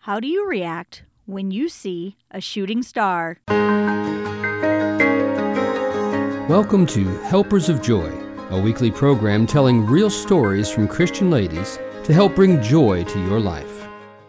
How do you react when you see a shooting star? Welcome to Helpers of Joy, a weekly program telling real stories from Christian ladies to help bring joy to your life.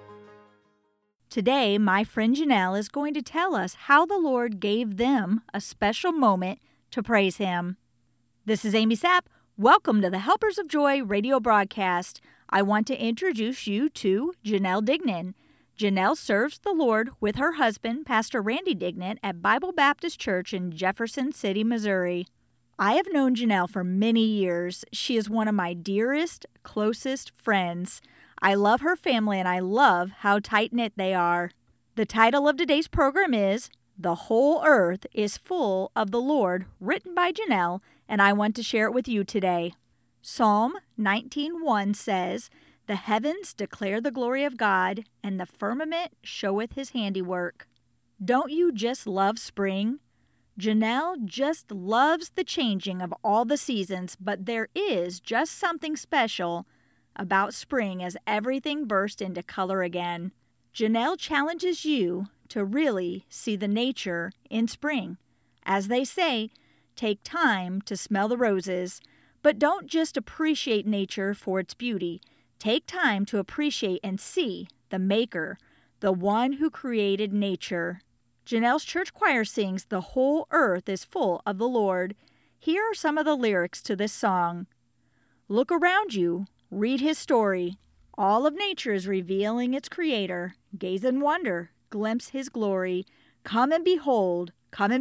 Today, my friend Janelle is going to tell us how the Lord gave them a special moment to praise Him. This is Amy Sapp. Welcome to the Helpers of Joy radio broadcast. I want to introduce you to Janelle Dignan. Janelle serves the Lord with her husband, Pastor Randy Dignan, at Bible Baptist Church in Jefferson City, Missouri. I have known Janelle for many years. She is one of my dearest, closest friends. I love her family and I love how tight-knit they are. The title of today's program is The Whole Earth is Full of the Lord, written by Janelle, and I want to share it with you today. Psalm 19:1 says, "The heavens declare the glory of God, and the firmament showeth His handiwork." Don't you just love spring? Janelle just loves the changing of all the seasons, but there is just something special about spring as everything bursts into color again. Janelle challenges you to really see the nature in spring. As they say, take time to smell the roses, but don't just appreciate nature for its beauty. Take time to appreciate and see the Maker, the one who created nature. Janelle's church choir sings, "The whole earth is full of the Lord." Here are some of the lyrics to this song. Look around you, read His story. All of nature is revealing its Creator. Gaze and wonder, glimpse His glory. Come and behold,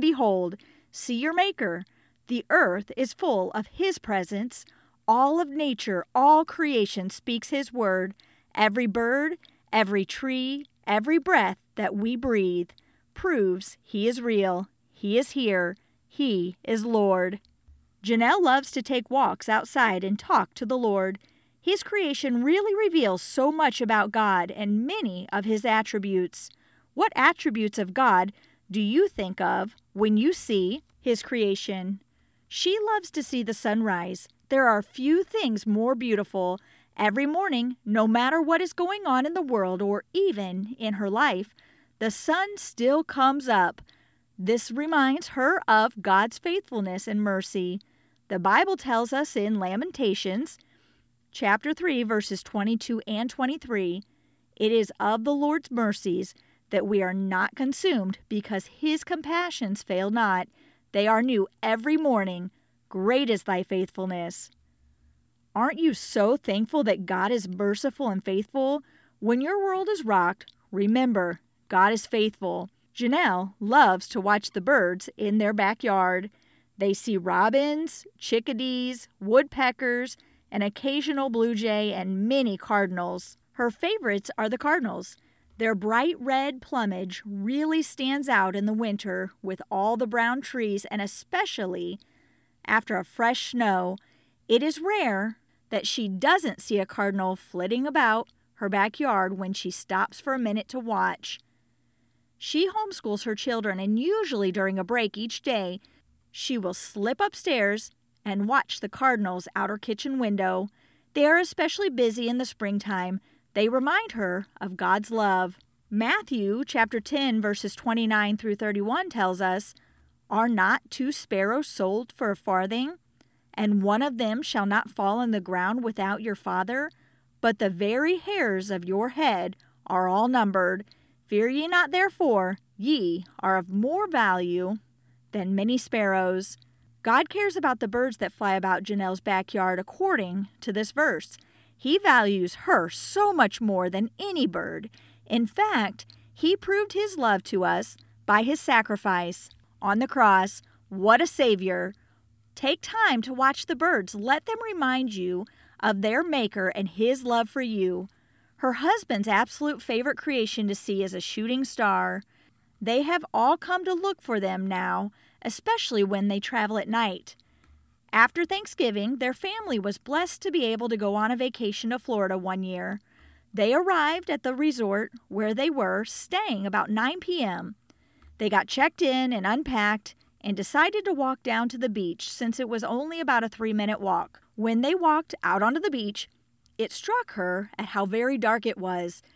see your Maker. The earth is full of His presence. All of nature, all creation speaks His word. Every bird, every tree, every breath that we breathe proves He is real. He is here. He is Lord. Janelle loves to take walks outside and talk to the Lord. His creation really reveals so much about God and many of His attributes. What attributes of God do you think of when you see His creation? She loves to see the sunrise. There are few things more beautiful. Every morning, no matter what is going on in the world or even in her life, the sun still comes up. This reminds her of God's faithfulness and mercy. The Bible tells us in Lamentations, chapter 3, verses 22 and 23, "It is of the Lord's mercies that we are not consumed, because His compassions fail not. They are new every morning. Great is thy faithfulness." Aren't you so thankful that God is merciful and faithful? When your world is rocked, remember, God is faithful. Janelle loves to watch the birds in their backyard. They see robins, chickadees, woodpeckers, an occasional blue jay, and many cardinals. Her favorites are the cardinals. Their bright red plumage really stands out in the winter with all the brown trees, and especially after a fresh snow. It is rare that she doesn't see a cardinal flitting about her backyard when she stops for a minute to watch. She homeschools her children, and usually during a break each day, she will slip upstairs and watch the cardinals out her kitchen window. They are especially busy in the springtime. They remind her of God's love. Matthew chapter 10, verses 29 through 31 tells us, "Are not 2 sparrows sold for a farthing? And one of them shall not fall on the ground without your Father? But the very hairs of your head are all numbered. Fear ye not therefore, ye are of more value than many sparrows." God cares about the birds that fly about Janelle's backyard according to this verse. He values her so much more than any bird. In fact, He proved His love to us by His sacrifice on the cross. What a Savior! Take time to watch the birds. Let them remind you of their Maker and His love for you. Her husband's absolute favorite creation to see is a shooting star. They have all come to look for them now, especially when they travel at night. After Thanksgiving, their family was blessed to be able to go on a vacation to Florida one year. They arrived at the resort where they were staying about 9 p.m. They got checked in and unpacked and decided to walk down to the beach since it was only about a 3-minute walk. When they walked out onto the beach, it struck her at how very dark it was.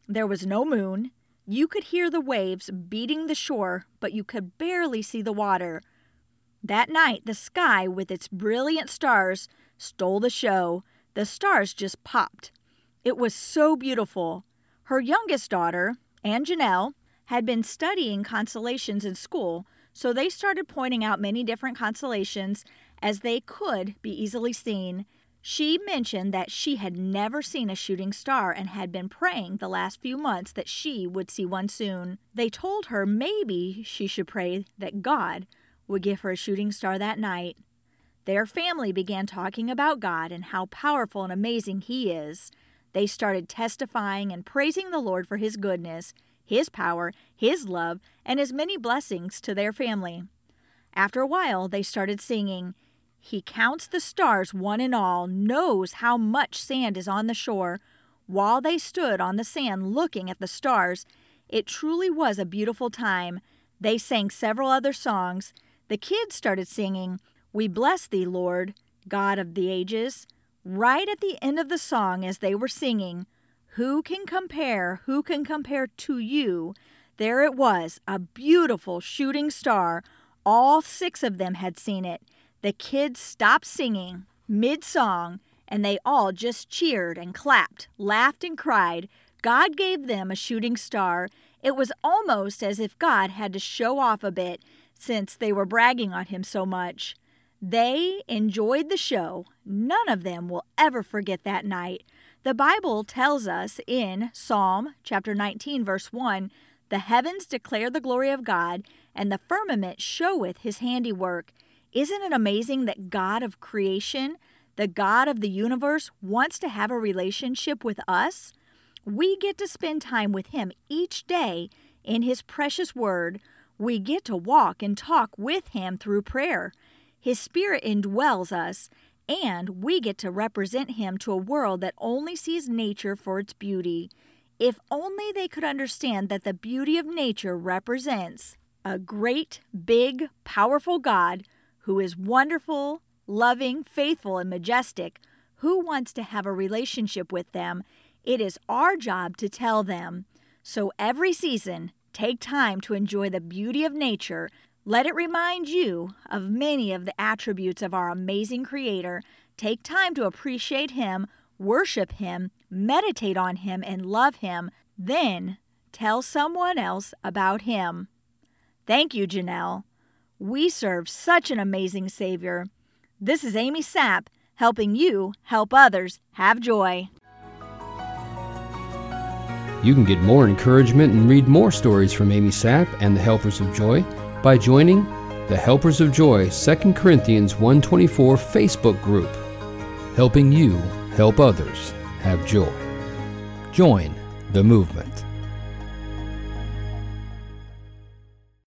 There was no moon. You could hear the waves beating the shore, but you could barely see the water. That night, the sky with its brilliant stars stole the show. The stars just popped. It was so beautiful. Her youngest daughter, Anne Janelle, had been studying constellations in school, so they started pointing out many different constellations as they could be easily seen. She mentioned that she had never seen a shooting star and had been praying the last few months that she would see one soon. They told her maybe she should pray that God would give her a shooting star that night. Their family began talking about God and how powerful and amazing He is. They started testifying and praising the Lord for His goodness, His power, His love, and His many blessings to their family. After a while, they started singing, "He counts the stars one and all, knows how much sand is on the shore." While they stood on the sand looking at the stars, it truly was a beautiful time. They sang several other songs. The kids started singing, "We bless Thee, Lord, God of the ages." Right at the end of the song, as they were singing, who can compare to you? There it was, a beautiful shooting star. All 6 of them had seen it. The kids stopped singing mid-song, and they all just cheered and clapped, laughed and cried. God gave them a shooting star. It was almost as if God had to show off a bit since they were bragging on Him so much. They enjoyed the show. None of them will ever forget that night. The Bible tells us in Psalm chapter 19, verse 1, "The heavens declare the glory of God, and the firmament showeth His handiwork." Isn't it amazing that God of creation, the God of the universe, wants to have a relationship with us? We get to spend time with Him each day in His precious Word. We get to walk and talk with Him through prayer. His Spirit indwells us, and we get to represent Him to a world that only sees nature for its beauty. If only they could understand that the beauty of nature represents a great, big, powerful God who is wonderful, loving, faithful, and majestic, who wants to have a relationship with them. It is our job to tell them. So every season, take time to enjoy the beauty of nature. Let it remind you of many of the attributes of our amazing Creator. Take time to appreciate Him, worship Him, meditate on Him, and love Him. Then tell someone else about Him. Thank you, Janelle. We serve such an amazing Savior. This is Amy Sapp, helping you help others have joy. You can get more encouragement and read more stories from Amy Sapp and the Helpers of Joy by joining the Helpers of Joy 2 Corinthians 1:24 Facebook group, helping you help others have joy. Join the movement.